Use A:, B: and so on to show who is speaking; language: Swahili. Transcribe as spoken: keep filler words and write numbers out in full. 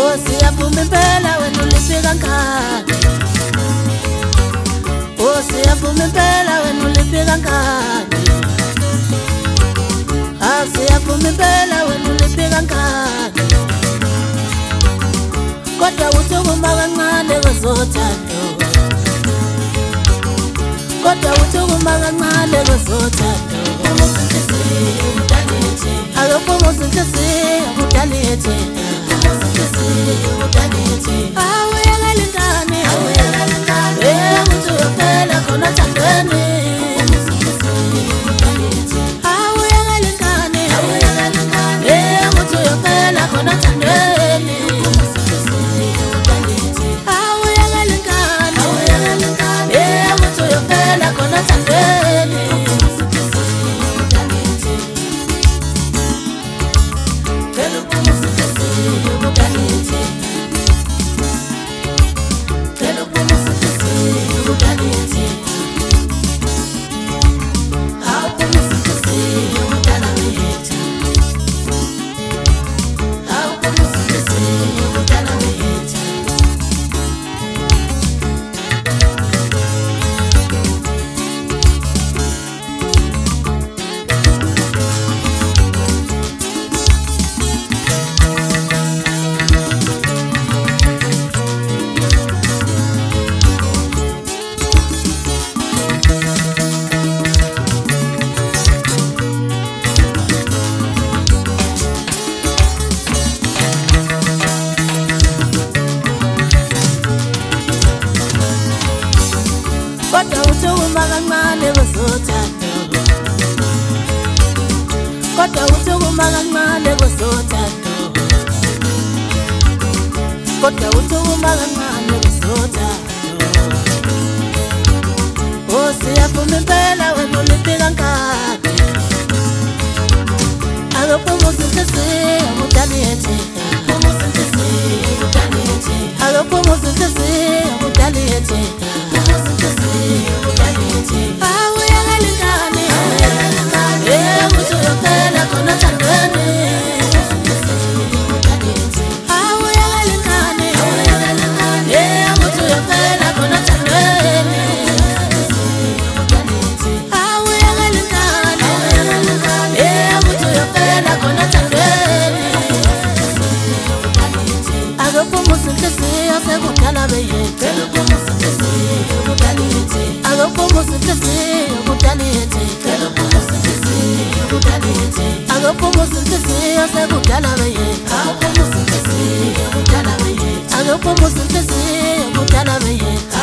A: Oh siyavuma impela wena ulifika ngani Oh siyavuma impela wena ulifika ngani Ah siyavuma impela wena ulifika ngani Kodwa uthukuma kancane kwezothando Kodwa uthukuma kancane kwezothando Akukho muzinhliziyo kudala iyethenda Awuyekela ingane Eh uthi uyophela khona thandweni Awuyekela ingane Eh uthi uyophela khona thandweni Awuyekela ingane Eh uthi uyophela khona thandweni Kodwa uthukuma kancane kwezothando Kodwa uthukuma kancane kwezothando Kodwa uthukuma kancane kwezothando Oh siyavuma impela wena ulifika ngani Akukho muzinhliziyo kudala iyethenda Akukho muzinhliziyo kudala iyethenda Awuyekela ingane Eh uthi uyophela khona thandweni Awuyekela ingane Eh uthi uyophela khona thandweni Awuyekela ingane Eh uthi uyophela khona thandweni Akukho muzinhliziyo sekudala beyethenda Akukho muzinhliziyo kudala iyethenda Akukho muzinhliziyo sekudala beyethenda Akukho muzinhliziyo kudala beyethenda